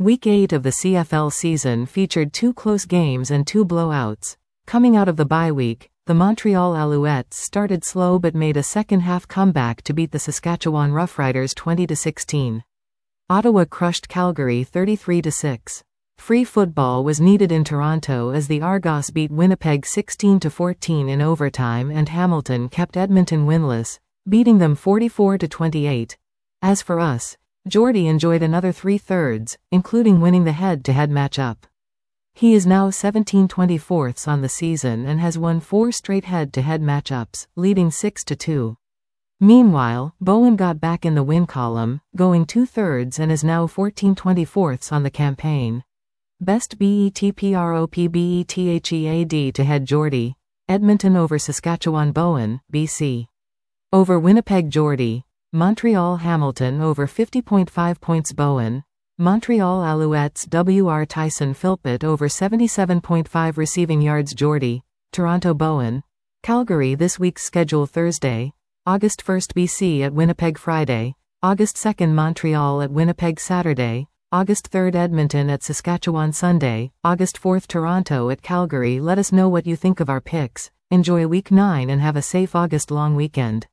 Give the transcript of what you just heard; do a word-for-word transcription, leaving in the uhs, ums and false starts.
Week eight of the C F L season featured two close games and two blowouts. Coming out of the bye week, the Montreal Alouettes started slow but made a second-half comeback to beat the Saskatchewan Roughriders twenty to sixteen. Ottawa crushed Calgary thirty-three to six. Free football was needed in Toronto as the Argos beat Winnipeg sixteen to fourteen in overtime, and Hamilton kept Edmonton winless, beating them forty-four to twenty-eight. As for us, Jordy enjoyed another three-thirds, including winning the head-to-head matchup. He is now seventeen twenty-fourths on the season and has won four straight head-to-head matchups, leading six to two. Meanwhile, Bowen got back in the win column, going two-thirds, and is now fourteen twenty-fourths on the campaign. Best BETPROPBETHEAD to head Jordy. Edmonton over Saskatchewan Bowen, B C. Over Winnipeg Jordy. Montreal Hamilton over fifty point five points Bowen. Montreal Alouettes W R Tyson Philpott over seventy-seven point five receiving yards Jordy. Toronto Bowen. Calgary this week's schedule Thursday, August first B C at Winnipeg Friday, August second Montreal at Winnipeg Saturday, August third Edmonton at Saskatchewan Sunday, August fourth Toronto at Calgary. Let us know what you think of our picks. Enjoy week nine and have a safe August long weekend.